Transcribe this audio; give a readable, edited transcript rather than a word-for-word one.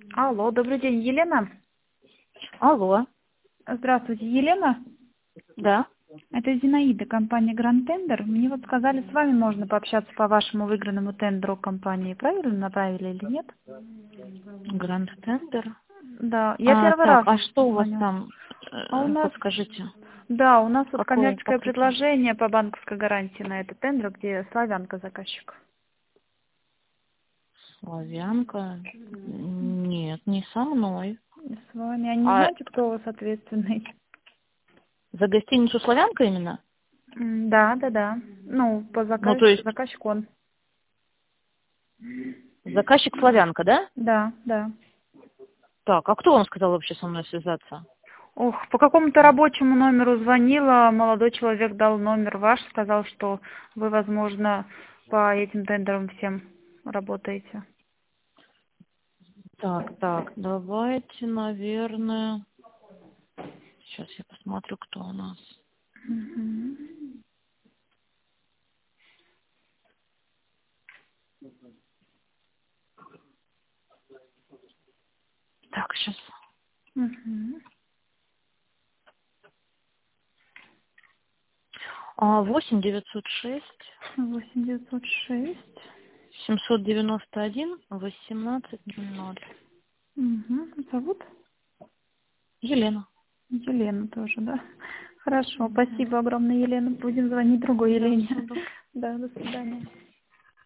Алло, добрый день, Елена. Алло, Здравствуйте, Елена. да. Это Зинаида, компания Grand Tender. Мне вот сказали, с вами можно пообщаться по вашему выигранному тендеру компании. Правильно направили или нет? Гранд Тендер. Да, я первый Так, раз а что у вас звоню. там, А у нас, подскажите, да, у нас вот какое коммерческое покрытие? предложение по банковской гарантии на этот тендер, где славянка заказчик. Славянка? Нет, не со мной. И с вами. А не А знаете, кто у вас ответственный? за гостиницу Славянка именно? Да, да, да. Ну, по Ну, то есть заказчик он. заказчик Славянка, да? Да, да. Так, а кто вам сказал вообще со мной связаться? Ох, по какому-то рабочему номеру звонила, молодой человек дал номер ваш, сказал, что вы, возможно, по этим тендерам всем работаете. Так, давайте, наверное, сейчас я посмотрю, кто у нас. Мгм. Так, сейчас. Мгм. 8 906 8 906. 791 1800. Мгм. Зовут? Елена. Елена тоже, да? Хорошо, Мгм. спасибо огромное, Елена. Будем звонить другой Да, Елене. всего доброго. Да, до свидания.